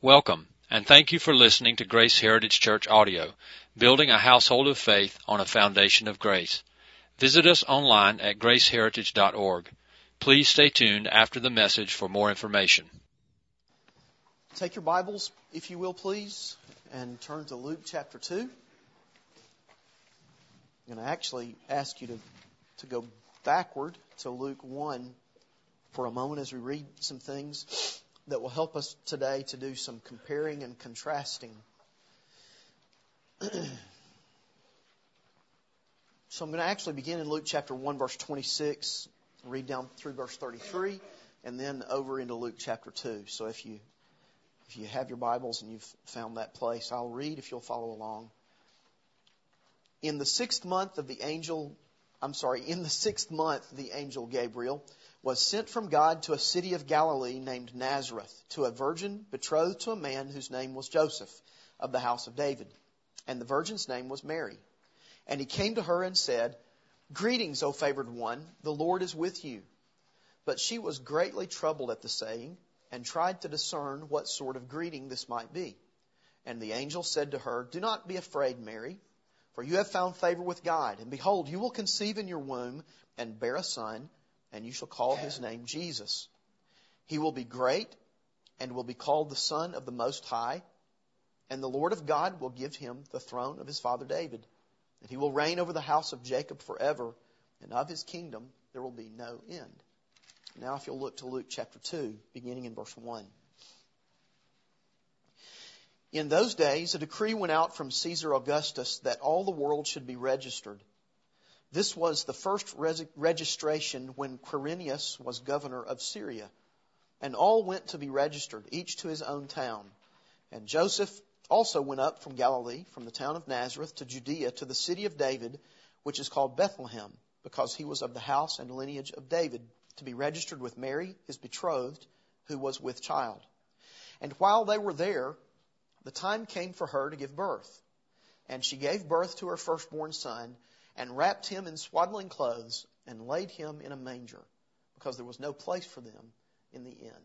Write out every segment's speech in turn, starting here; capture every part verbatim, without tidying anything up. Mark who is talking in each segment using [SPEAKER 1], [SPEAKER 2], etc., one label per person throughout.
[SPEAKER 1] Welcome, and thank you for listening to Grace Heritage Church Audio, building a household of faith on a foundation of grace. Visit us online at grace heritage dot org. Please stay tuned after the message for more information.
[SPEAKER 2] Take your Bibles, if you will, please, and turn to Luke chapter two. I'm going to actually ask you to, to go backward to Luke one for a moment as we read some things that will help us today to do some comparing and contrasting. So I'm going to actually begin in Luke chapter one, verse twenty-six, read down through verse thirty-three, and then over into Luke chapter two. So if you if you have your Bibles and you've found that place, I'll read if you'll follow along. In the sixth month of the angel, I'm sorry, in the sixth month the angel Gabriel was sent from God to a city of Galilee named Nazareth, to a virgin betrothed to a man whose name was Joseph, of the house of David. And the virgin's name was Mary. And he came to her and said, "Greetings, O favored one, the Lord is with you." But she was greatly troubled at the saying, and tried to discern what sort of greeting this might be. And the angel said to her, "Do not be afraid, Mary, for you have found favor with God. And behold, you will conceive in your womb and bear a son, and you shall call his name Jesus. He will be great and will be called the Son of the Most High. And the Lord of God will give him the throne of his father David. And he will reign over the house of Jacob forever. And of his kingdom there will be no end." Now if you'll look to Luke chapter two, beginning in verse one. In those days a decree went out from Caesar Augustus that all the world should be registered. This was the first res- registration when Quirinius was governor of Syria. And all went to be registered, each to his own town. And Joseph also went up from Galilee, from the town of Nazareth to Judea, to the city of David, which is called Bethlehem, because he was of the house and lineage of David, to be registered with Mary, his betrothed, who was with child. And while they were there, the time came for her to give birth. And she gave birth to her firstborn son, and wrapped him in swaddling clothes, and laid him in a manger, because there was no place for them in the inn.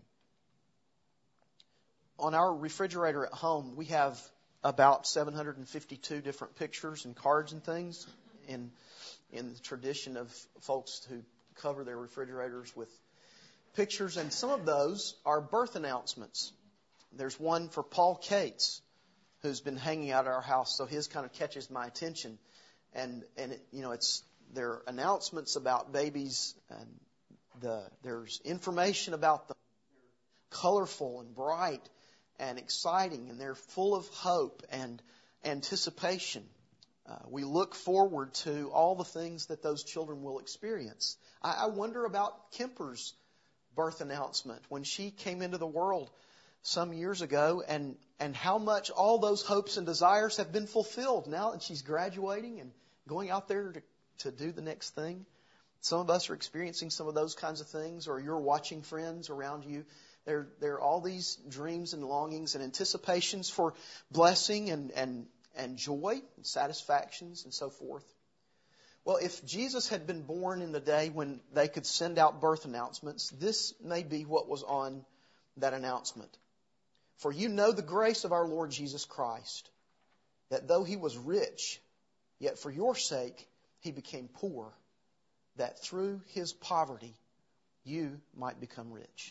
[SPEAKER 2] On our refrigerator at home, we have about seven hundred fifty-two different pictures and cards and things in in the tradition of folks who cover their refrigerators with pictures. And some of those are birth announcements. There's one for Paul Cates, who's been hanging out at our house, so his kind of catches my attention. And, and it, you know, it's there are announcements about babies, and the there's information about them. They're colorful and bright and exciting, and they're full of hope and anticipation. Uh, we look forward to all the things that those children will experience. I, I wonder about Kemper's birth announcement when she came into the world some years ago, and, and how much all those hopes and desires have been fulfilled now that she's graduating and going out there to, to do the next thing. Some of us are experiencing some of those kinds of things, or you're watching friends around you. There, there are all these dreams and longings and anticipations for blessing and, and, and joy and satisfactions and so forth. Well, if Jesus had been born in the day when they could send out birth announcements, this may be what was on that announcement. "For you know the grace of our Lord Jesus Christ, that though he was rich, yet for your sake he became poor, that through his poverty you might become rich."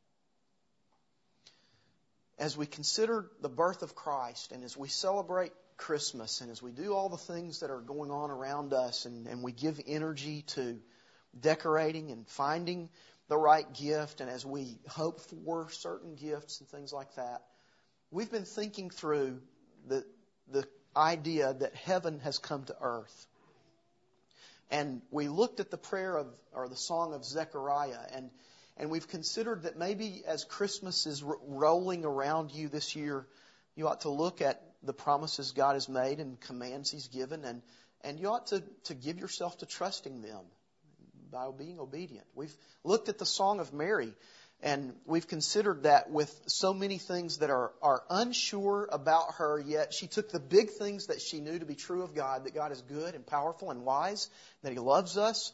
[SPEAKER 2] As we consider the birth of Christ, and as we celebrate Christmas, and as we do all the things that are going on around us, and, and we give energy to decorating and finding the right gift, and as we hope for certain gifts and things like that, we've been thinking through the the idea that heaven has come to earth. And we looked at the prayer of, or the song of Zechariah, and and we've considered that maybe as Christmas is r- rolling around you this year, you ought to look at the promises God has made and commands He's given, and and you ought to, to give yourself to trusting them by being obedient. We've looked at the Song of Mary, and we've considered that with so many things that are, are unsure about her, yet she took the big things that she knew to be true of God, that God is good and powerful and wise, that He loves us,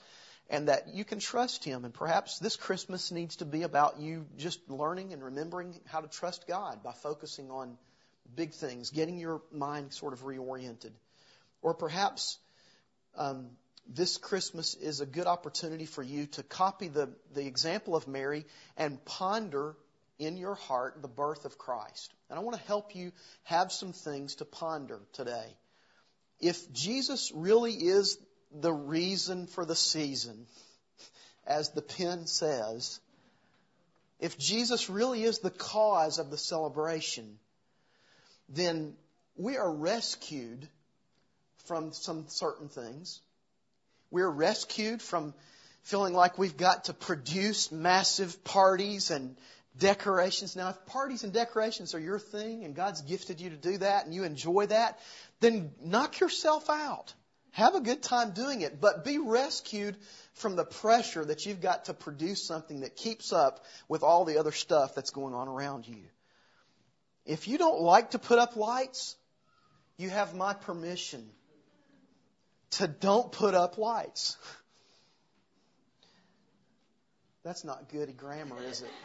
[SPEAKER 2] and that you can trust Him. And perhaps this Christmas needs to be about you just learning and remembering how to trust God by focusing on big things, getting your mind sort of reoriented. Or perhaps um, this Christmas is a good opportunity for you to copy the, the example of Mary and ponder in your heart the birth of Christ. And I want to help you have some things to ponder today. If Jesus really is the reason for the season, as the pen says, if Jesus really is the cause of the celebration, then we are rescued from some certain things. We're rescued from feeling like we've got to produce massive parties and decorations. Now, if parties and decorations are your thing and God's gifted you to do that and you enjoy that, then knock yourself out. Have a good time doing it, but be rescued from the pressure that you've got to produce something that keeps up with all the other stuff that's going on around you. If you don't like to put up lights, you have my permission to don't put up lights. That's not good grammar, is it?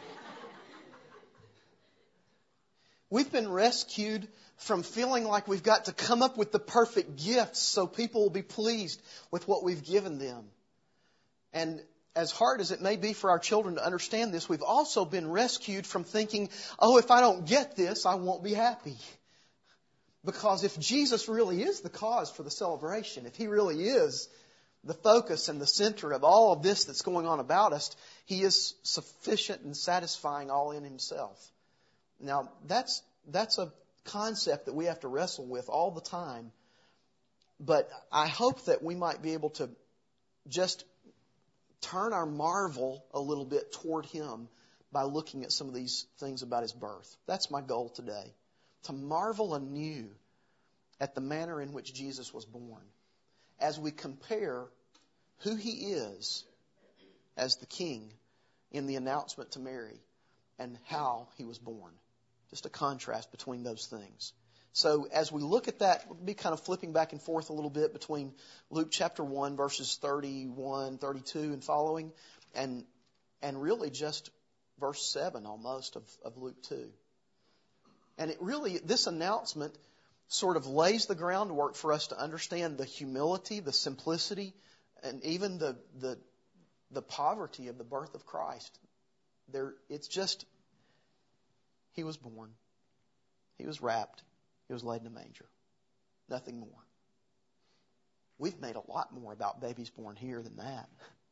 [SPEAKER 2] We've been rescued from feeling like we've got to come up with the perfect gifts so people will be pleased with what we've given them. And as hard as it may be for our children to understand this, we've also been rescued from thinking, oh, if I don't get this, I won't be happy. Because if Jesus really is the cause for the celebration, if He really is the focus and the center of all of this that's going on about us, He is sufficient and satisfying all in Himself. Now, that's that's a concept that we have to wrestle with all the time. But I hope that we might be able to just turn our marvel a little bit toward Him by looking at some of these things about His birth. That's my goal today, to marvel anew at the manner in which Jesus was born as we compare who He is as the King in the announcement to Mary and how He was born. Just a contrast between those things. So as we look at that, we'll be kind of flipping back and forth a little bit between Luke chapter one, verses thirty-one, thirty-two and following, and and really just verse seven almost of, of Luke two. And it really, this announcement sort of lays the groundwork for us to understand the humility, the simplicity, and even the the, the poverty of the birth of Christ. There, it's just, He was born. He was wrapped. He was laid in a manger. Nothing more. We've made a lot more about babies born here than that.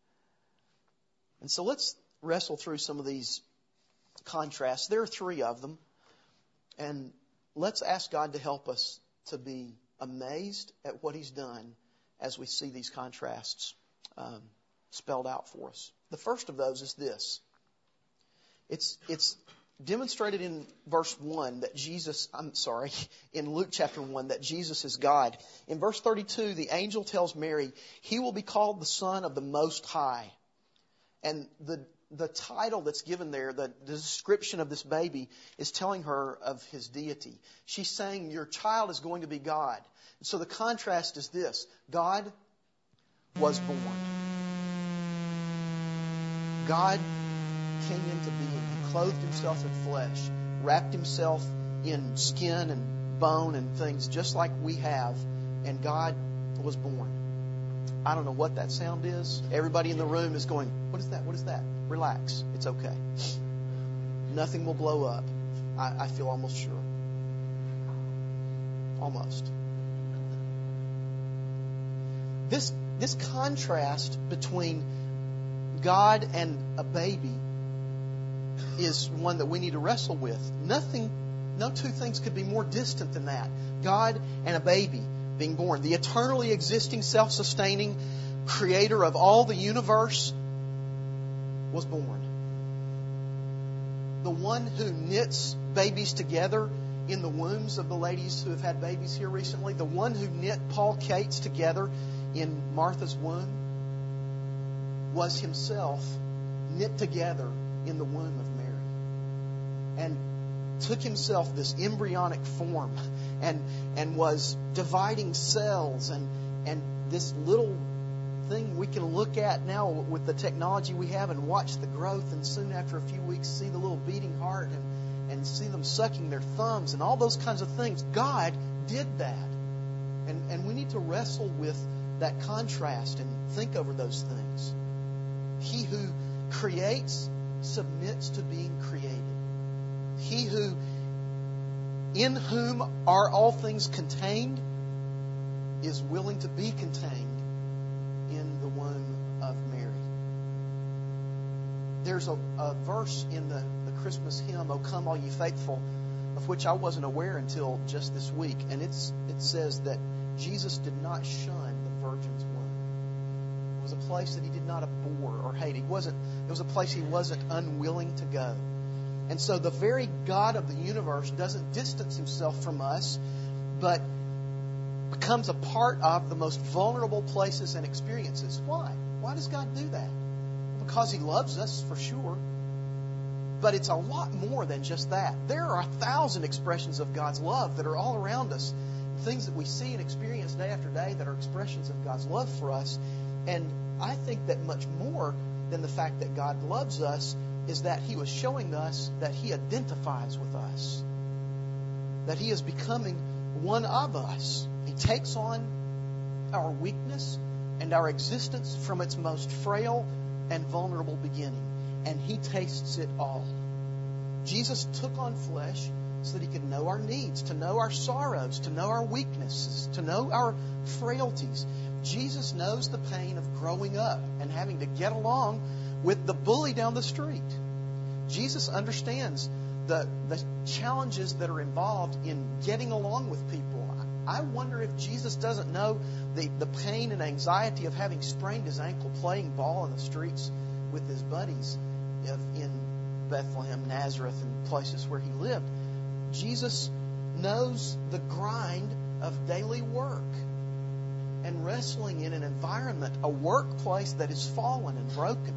[SPEAKER 2] And so let's wrestle through some of these contrasts. There are three of them. And let's ask God to help us to be amazed at what He's done as we see these contrasts um, spelled out for us. The first of those is this. It's it's demonstrated in verse one that Jesus, I'm sorry, in Luke chapter one, that Jesus is God. In verse thirty-two, the angel tells Mary, He will be called the Son of the Most High. And the the title that's given there, the, the description of this baby, is telling her of His deity. She's saying, your child is going to be God. And so the contrast is this. God was born. God came into being. He clothed Himself in flesh, wrapped Himself in skin and bone and things just like we have, and God was born. I don't know what that sound is. Everybody in the room is going, what is that? What is that? Relax. It's okay. Nothing will blow up. I, I feel almost sure. Almost. This, this contrast between God and a baby is one that we need to wrestle with. Nothing, no two things could be more distant than that. God and a baby being born. The eternally existing, self-sustaining creator of all the universe was born. The one who knits babies together in the wombs of the ladies who have had babies here recently, the one who knit Paul Cates together in Martha's womb, was Himself knit together in the womb of Mary. And took Himself this embryonic form and and was dividing cells and and this little thing we can look at now with the technology we have and watch the growth, and soon after a few weeks see the little beating heart and, and see them sucking their thumbs and all those kinds of things. God did that. And, and we need to wrestle with that contrast and think over those things. He who creates submits to being created. He who, in whom are all things contained, is willing to be contained in the womb of Mary. There's a, a verse in the, the Christmas hymn, "O Come All Ye Faithful," of which I wasn't aware until just this week. And it's it says that Jesus did not shun the virgin's womb. It was a place that He did not abhor or hate. He wasn't. It was a place He wasn't unwilling to go. And so the very God of the universe doesn't distance Himself from us, but becomes a part of the most vulnerable places and experiences. Why? Why does God do that? Because He loves us, for sure. But it's a lot more than just that. There are a thousand expressions of God's love that are all around us. Things that we see and experience day after day that are expressions of God's love for us. And I think that much more than the fact that God loves us is that He was showing us that He identifies with us. That He is becoming one of us. He takes on our weakness and our existence from its most frail and vulnerable beginning. And He tastes it all. Jesus took on flesh so that He could know our needs, to know our sorrows, to know our weaknesses, to know our frailties. Jesus knows the pain of growing up and having to get along with the bully down the street. Jesus understands the, the challenges that are involved in getting along with people. I wonder if Jesus doesn't know the, the pain and anxiety of having sprained his ankle playing ball in the streets with his buddies in Bethlehem, Nazareth, and places where he lived. Jesus knows the grind of daily work and wrestling in an environment, a workplace that is fallen and broken.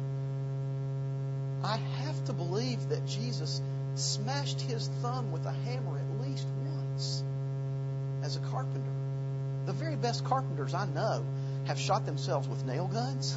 [SPEAKER 2] I have to believe that Jesus smashed his thumb with a hammer at least once as a carpenter. The very best carpenters I know have shot themselves with nail guns.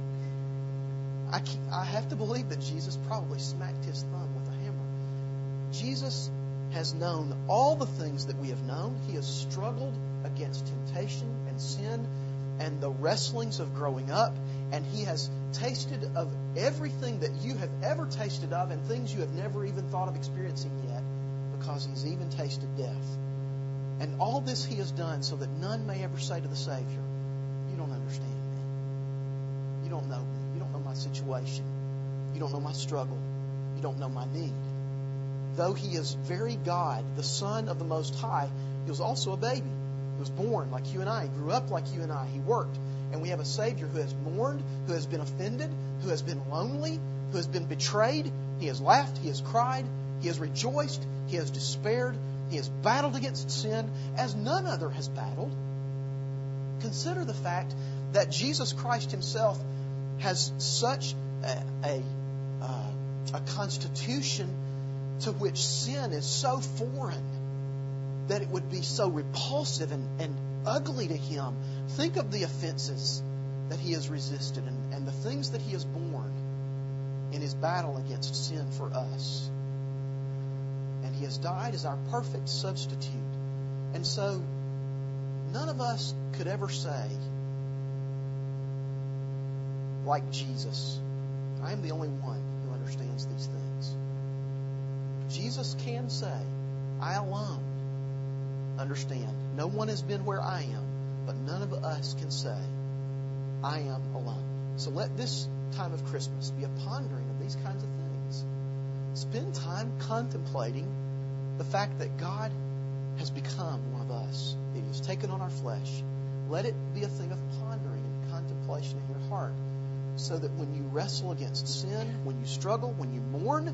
[SPEAKER 2] I, I have to believe that Jesus probably smacked his thumb with a hammer. Jesus has known all the things that we have known. He has struggled against temptation and sin and the wrestlings of growing up. And He has tasted of everything that you have ever tasted of and things you have never even thought of experiencing yet, because He's even tasted death. And all this He has done so that none may ever say to the Savior, "You don't understand me. You don't know me. You don't know my situation. You don't know my struggle. You don't know my need." Though He is very God, the Son of the Most High, He was also a baby. He was born like you and I. He grew up like you and I. He worked. And we have a Savior who has mourned, who has been offended, who has been lonely, who has been betrayed. He has laughed. He has cried. He has rejoiced. He has despaired. He has battled against sin as none other has battled. Consider the fact that Jesus Christ Himself has such a, a, uh, a constitution to which sin is so foreign that it would be so repulsive and, and ugly to Him. Think of the offenses that He has resisted and, and the things that He has borne in His battle against sin for us. And He has died as our perfect substitute. And so none of us could ever say, like Jesus, "I am the only one who understands these things." Jesus can say, "I alone understand. No one has been where I am, but none of us can say, I am alone." So let this time of Christmas be a pondering of these kinds of things. Spend time contemplating the fact that God has become one of us. He has taken on our flesh. Let it be a thing of pondering and contemplation in your heart, so that when you wrestle against sin, when you struggle, when you mourn,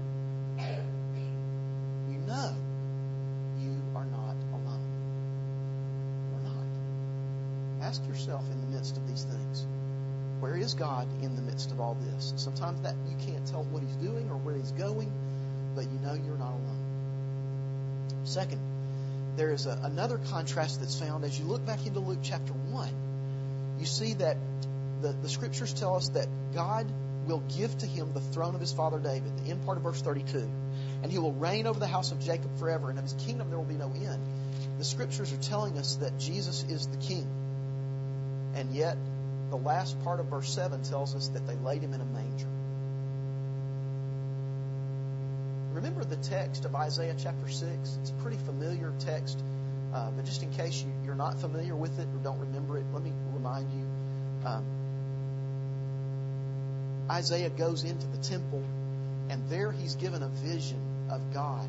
[SPEAKER 2] you know you are not alone. You're not. Ask yourself in the midst of these things, where is God in the midst of all this? Sometimes that you can't tell what He's doing or where He's going, but you know you're not alone. Second, there is a, another contrast that's found as you look back into Luke chapter one. You see that the, the scriptures tell us that God will give to him the throne of his father David, the end part of verse thirty-two. And he will reign over the house of Jacob forever, and of his kingdom there will be no end. The scriptures are telling us that Jesus is the king. And yet, the last part of verse seven tells us that they laid him in a manger. Remember the text of Isaiah chapter six? It's a pretty familiar text. Uh, but just in case you, you're not familiar with it or don't remember it, let me remind you. Um, Isaiah goes into the temple, and there he's given a vision of God.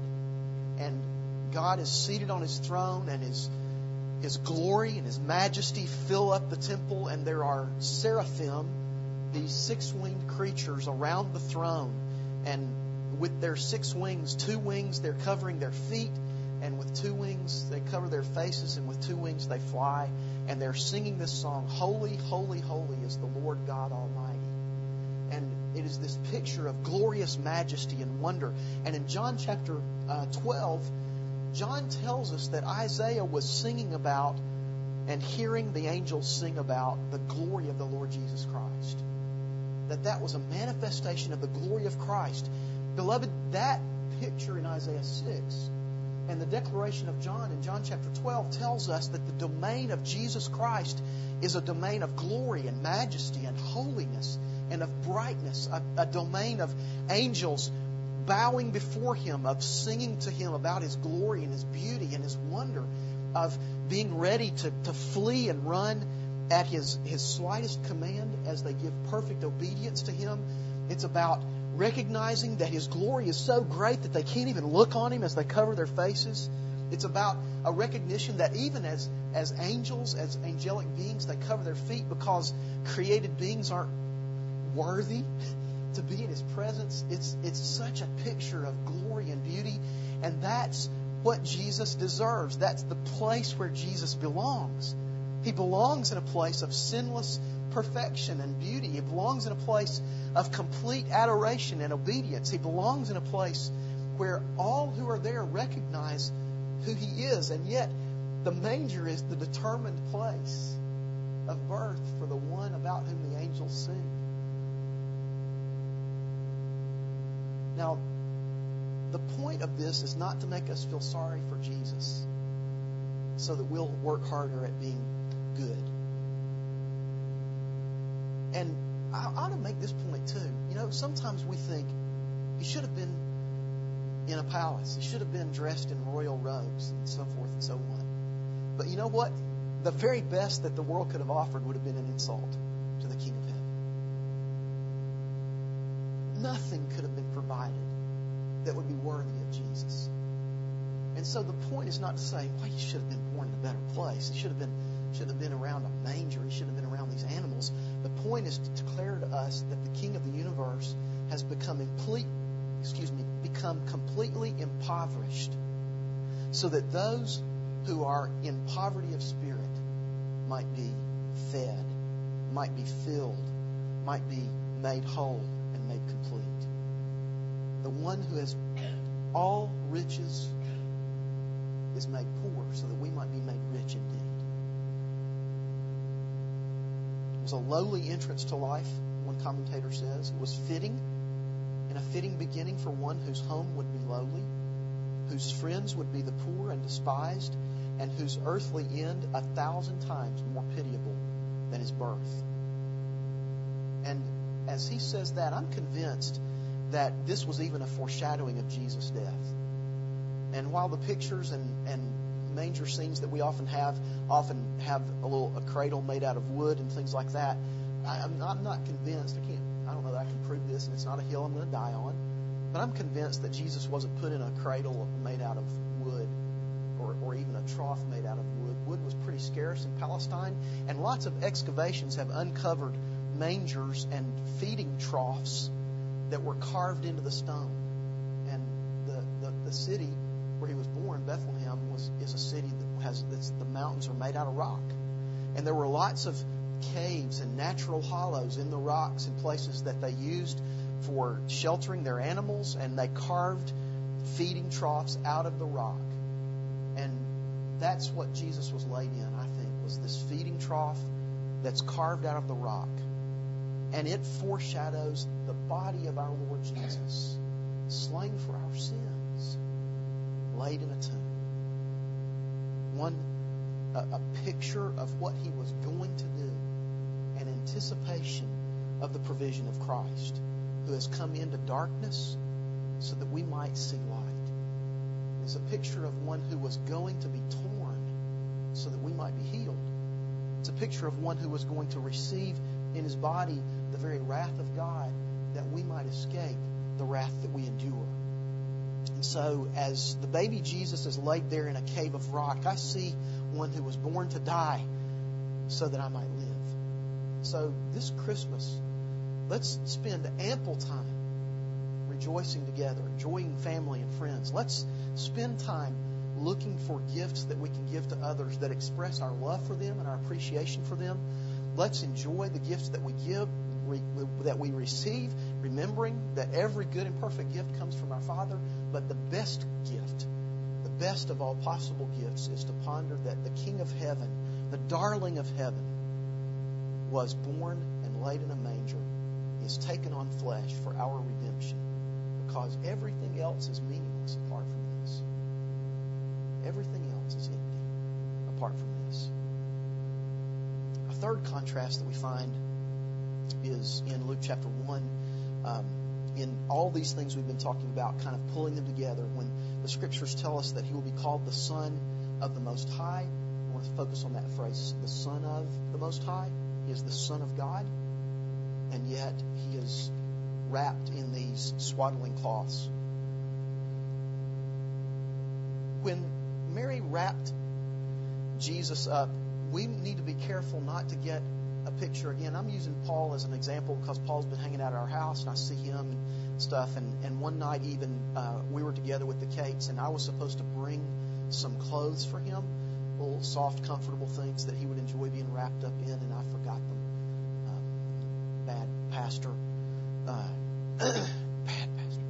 [SPEAKER 2] And God is seated on his throne, and his, his glory and his majesty fill up the temple, and there are seraphim, these six-winged creatures around the throne. And with their six wings, two wings they're covering their feet, and with two wings they cover their faces, and with two wings they fly. And they're singing this song, Holy, holy, holy is the Lord God Almighty. And it is this picture of glorious majesty and wonder. And in John chapter uh, twelve, John tells us that Isaiah was singing about and hearing the angels sing about the glory of the Lord Jesus Christ. That that was a manifestation of the glory of Christ. Beloved, that picture in Isaiah six and the declaration of John in John chapter twelve tells us that the domain of Jesus Christ is a domain of glory and majesty and holiness and of brightness, a, a domain of angels bowing before him, of singing to him about his glory and his beauty and his wonder, of being ready to, to flee and run at his, his slightest command as they give perfect obedience to him. It's about recognizing that his glory is so great that they can't even look on him as they cover their faces. It's about a recognition that even as, as angels, as angelic beings, they cover their feet because created beings aren't worthy to be in his presence. It's, it's such a picture of glory and beauty. And that's what Jesus deserves. That's the place where Jesus belongs. He belongs in a place of sinless perfection and beauty. He belongs in a place of complete adoration and obedience. He belongs in a place where all who are there recognize who he is. And yet, the manger is the determined place of birth for the one about whom the angels sing. Now, the point of this is not to make us feel sorry for Jesus so that we'll work harder at being good. And I ought to make this point too. You know, sometimes we think he should have been in a palace. He should have been dressed in royal robes and so forth and so on. But you know what? The very best that the world could have offered would have been an insult to the King of Heaven. Nothing could have been provided that would be worthy of Jesus. And so the point is not to say, well, he should have been born in a better place. He should have been should have been around a manger. He should have been around these animals. The point is to declare to us that the King of the universe has become complete, excuse me, become completely impoverished, so that those who are in poverty of spirit might be fed, might be filled, might be made whole and made complete. The one who has all riches is made poor so that we might be made rich indeed. It was a lowly entrance to life, one commentator says. It was fitting, and a fitting beginning for one whose home would be lowly, whose friends would be the poor and despised, and whose earthly end a thousand times more pitiable than his birth. And as he says that, I'm convinced that this was even a foreshadowing of Jesus' death. And while the pictures and, and manger scenes that we often have often have a little a cradle made out of wood and things like that, I, I'm, I'm not convinced. I can't. I don't know that I can prove this, and it's not a hill I'm going to die on. But I'm convinced that Jesus wasn't put in a cradle made out of wood, or, or even a trough made out of wood. Wood was pretty scarce in Palestine, and lots of excavations have uncovered mangers and feeding troughs that were carved into the stone. And the, the, the city where he was born, Bethlehem, was is a city that has that's, the mountains are made out of rock. And there were lots of caves and natural hollows in the rocks in places that they used for sheltering their animals, and they carved feeding troughs out of the rock. And that's what Jesus was laid in, I think, was this feeding trough that's carved out of the rock. And it foreshadows the body of our Lord Jesus, slain for our sins, laid in a tomb. One, a, a picture of what He was going to do, an anticipation of the provision of Christ, who has come into darkness so that we might see light. It's a picture of one who was going to be torn so that we might be healed. It's a picture of one who was going to receive in His body the very wrath of God, that we might escape the wrath that we endure. And so as the baby Jesus is laid there in a cave of rock, I see one who was born to die so that I might live. So this Christmas, let's spend ample time rejoicing together, enjoying family and friends. Let's spend time looking for gifts that we can give to others that express our love for them and our appreciation for them. Let's enjoy the gifts that we give, re, that we receive, remembering that every good and perfect gift comes from our Father. But the best gift, the best of all possible gifts, is to ponder that the King of Heaven, the darling of heaven, was born and laid in a manger, is taken on flesh for our redemption, because everything else is meaningless apart from this. Everything else is empty apart from this. A third contrast that we find is in Luke chapter one. Um, in all these things we've been talking about, kind of pulling them together, when the Scriptures tell us that He will be called the Son of the Most High. I want to focus on that phrase, the Son of the Most High. He is the Son of God, and yet He is wrapped in these swaddling cloths. When Mary wrapped Jesus up, we need to be careful not to get a picture. Again, I'm using Paul as an example because Paul's been hanging out at our house, and I see him and stuff. And, and one night even uh, we were together with the Cates, and I was supposed to bring some clothes for him, little soft, comfortable things that he would enjoy being wrapped up in, and I forgot them. Um, bad pastor. Uh, bad pastor.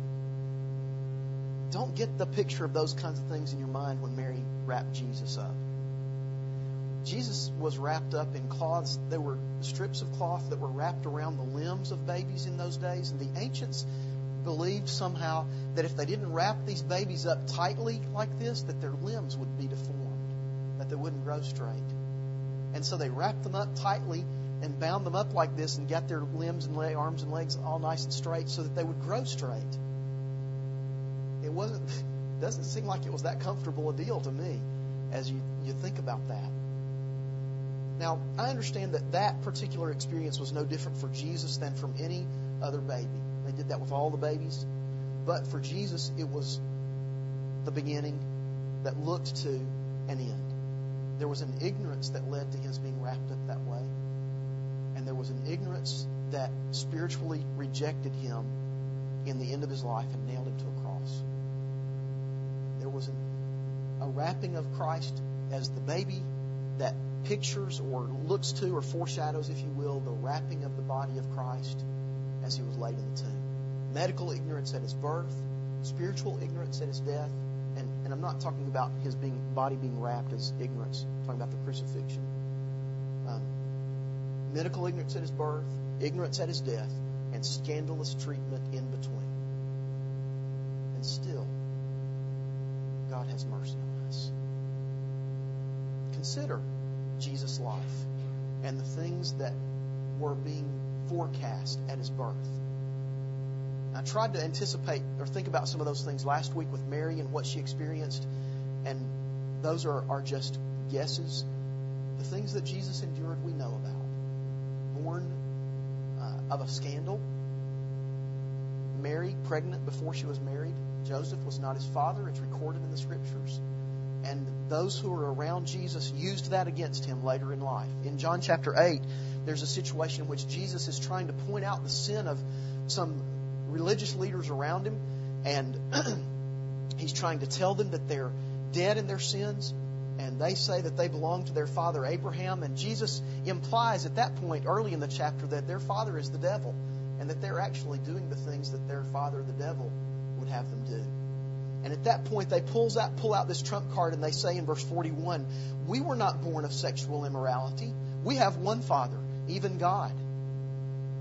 [SPEAKER 2] Don't get the picture of those kinds of things in your mind when Mary wrapped Jesus up. Jesus was wrapped up in cloths. There were strips of cloth that were wrapped around the limbs of babies in those days. And the ancients believed somehow that if they didn't wrap these babies up tightly like this, that their limbs would be deformed, that they wouldn't grow straight. And so they wrapped them up tightly and bound them up like this and got their limbs and leg, arms and legs all nice and straight so that they would grow straight. It wasn't, doesn't seem like it was that comfortable a deal to me as you, you think about that. Now, I understand that that particular experience was no different for Jesus than from any other baby. They did that with all the babies. But for Jesus, it was the beginning that looked to an end. There was an ignorance that led to His being wrapped up that way. And there was an ignorance that spiritually rejected Him in the end of His life and nailed Him to a cross. There was an, a wrapping of Christ as the baby that pictures or looks to or foreshadows, if you will, the wrapping of the body of Christ as He was laid in the tomb. Medical ignorance at His birth, spiritual ignorance at His death, and, and I'm not talking about His being body being wrapped as ignorance. I'm talking about the crucifixion. Um, medical ignorance at His birth, ignorance at His death, and scandalous treatment in between. And still, God has mercy on us. Consider Jesus' life and the things that were being forecast at His birth. I tried to anticipate or think about some of those things last week with Mary and what she experienced, and those are, are just guesses. The things that Jesus endured we know about. Born uh, of a scandal. Mary, pregnant before she was married. Joseph was not his father. It's recorded in the Scriptures. And those who were around Jesus used that against Him later in life. In John chapter eight, there's a situation in which Jesus is trying to point out the sin of some religious leaders around Him. And He's trying to tell them that they're dead in their sins. And they say that they belong to their father Abraham. And Jesus implies at that point, early in the chapter, that their father is the devil. And that they're actually doing the things that their father, the devil, would have them do. And at that point, they pulls out, pull out this trump card and they say in verse forty-one, we were not born of sexual immorality. We have one Father, even God.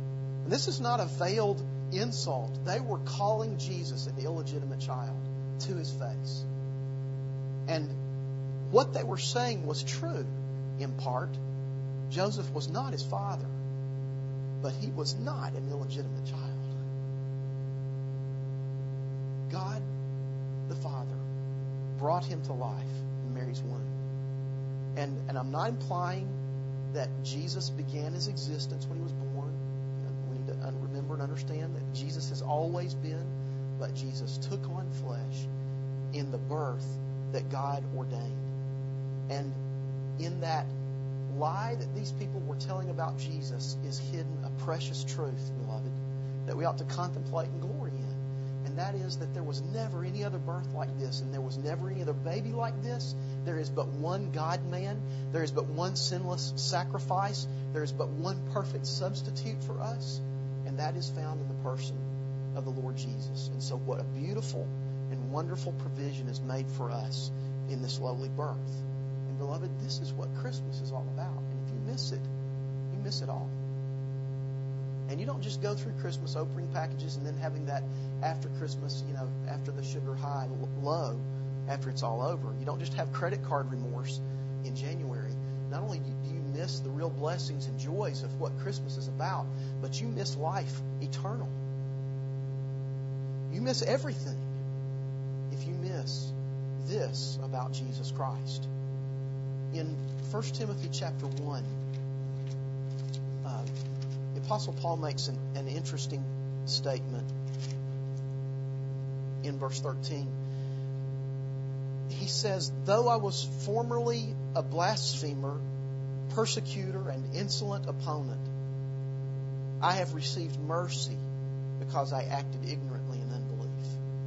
[SPEAKER 2] This is not a veiled insult. They were calling Jesus an illegitimate child to his face. And what they were saying was true in part. Joseph was not his father, but he was not an illegitimate child. God, the Father, brought him to life in Mary's womb. And, and I'm not implying that Jesus began his existence when he was born. We need to remember and understand that Jesus has always been, but Jesus took on flesh in the birth that God ordained. And in that lie that these people were telling about Jesus is hidden a precious truth, beloved, that we ought to contemplate and glory in. And that is that there was never any other birth like this, and there was never any other baby like this. There is but one God-man. There is but one sinless sacrifice. There is but one perfect substitute for us, and that is found in the person of the Lord Jesus. And so what a beautiful and wonderful provision is made for us in this lowly birth. And beloved, this is what Christmas is all about. And if you miss it, you miss it all. And you don't just go through Christmas opening packages and then having that after Christmas, you know, after the sugar high low, after it's all over. You don't just have credit card remorse in January. Not only do you miss the real blessings and joys of what Christmas is about, but you miss life eternal. You miss everything if you miss this about Jesus Christ. In First Timothy chapter one, uh, the Apostle Paul makes an, an interesting statement in verse thirteen. He says, "Though I was formerly a blasphemer, persecutor, and insolent opponent, I have received mercy because I acted ignorantly in unbelief."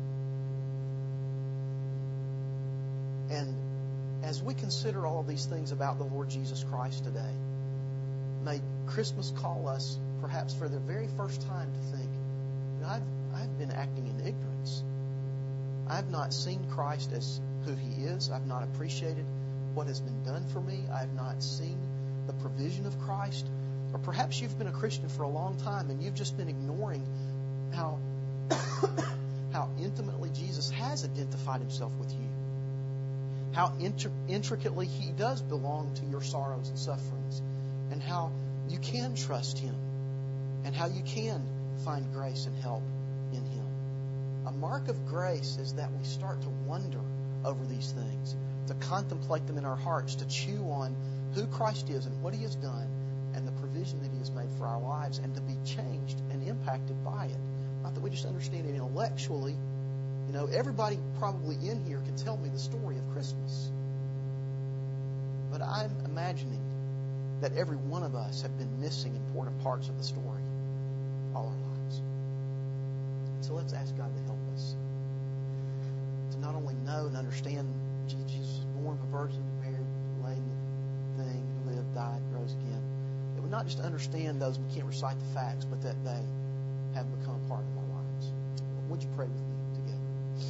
[SPEAKER 2] And as we consider all of these things about the Lord Jesus Christ today, may Christmas call us, perhaps for the very first time, to think, you know, I've, I've been acting in ignorance. I've not seen Christ as who He is. I've not appreciated what has been done for me. I've not seen the provision of Christ. Or perhaps you've been a Christian for a long time and you've just been ignoring how, how intimately Jesus has identified Himself with you. How inter- intricately He does belong to your sorrows and sufferings. And how you can trust Him. And how you can find grace and help in Him. A mark of grace is that we start to wonder over these things, to contemplate them in our hearts, to chew on who Christ is and what He has done and the provision that He has made for our lives, and to be changed and impacted by it. Not that we just understand it intellectually. You know, everybody probably in here can tell me the story of Christmas. But I'm imagining that every one of us have been missing important parts of the story all our lives. So let's ask God to help us to not only know and understand Jesus was born of a virgin, married, laid in the thing, lived, died, rose again. That we not just understand those, we can't recite the facts, but that they have become a part of our lives. Would you pray with me together?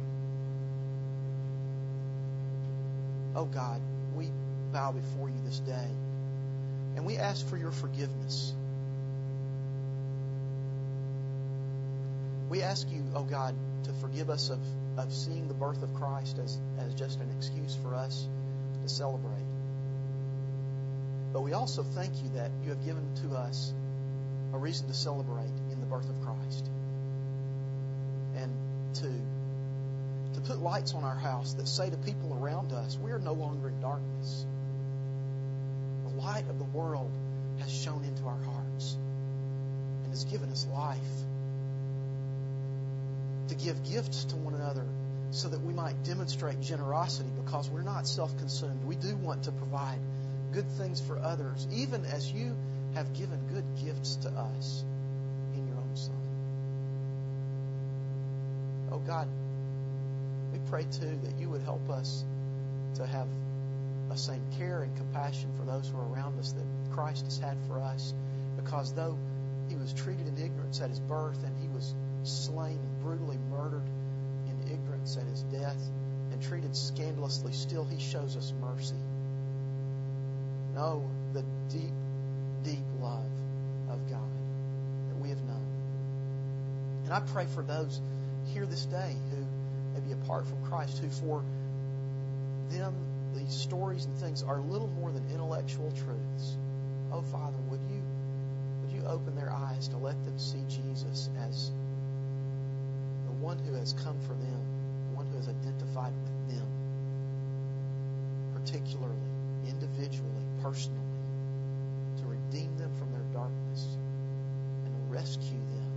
[SPEAKER 2] Oh God, we bow before You this day, and we ask for Your forgiveness. We ask You, oh God, to forgive us of, of seeing the birth of Christ as, as just an excuse for us to celebrate. But we also thank You that You have given to us a reason to celebrate in the birth of Christ. And to, to put lights on our house that say to people around us, we are no longer in darkness. The light of the world has shone into our hearts and has given us life. To give gifts to one another so that we might demonstrate generosity, because we're not self-consumed. We do want to provide good things for others, even as You have given good gifts to us in Your own Son. Oh God, we pray too that You would help us to have the same care and compassion for those who are around us that Christ has had for us, because though He was treated in ignorance at His birth, and He was slain and brutally murdered in ignorance at His death, and treated scandalously, still He shows us mercy. Know the deep, deep love of God, that And I pray for those here this day who may be apart from Christ, who for them these stories and things are little more than intellectual truths. Oh, Father, would you would you open their eyes to let them see Jesus as the one who has come for them, the one who has identified with them, particularly, individually, personally, to redeem them from their darkness and to rescue them.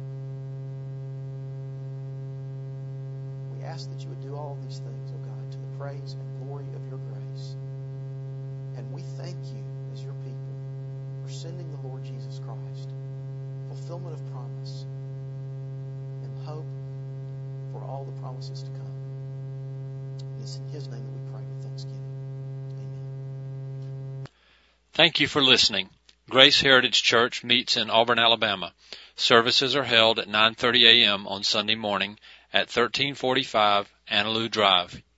[SPEAKER 2] We ask that you would do all these things, oh God, to the praise and glory of your grace. And we thank you as your people for sending the Lord Jesus Christ, fulfillment of promise, and hope for all the promises to come. And it's in His name that we pray with thanksgiving. Amen.
[SPEAKER 1] Thank you for listening. Grace Heritage Church meets in Auburn, Alabama. Services are held at nine thirty a.m. on Sunday morning at thirteen forty-five Annaloo Drive,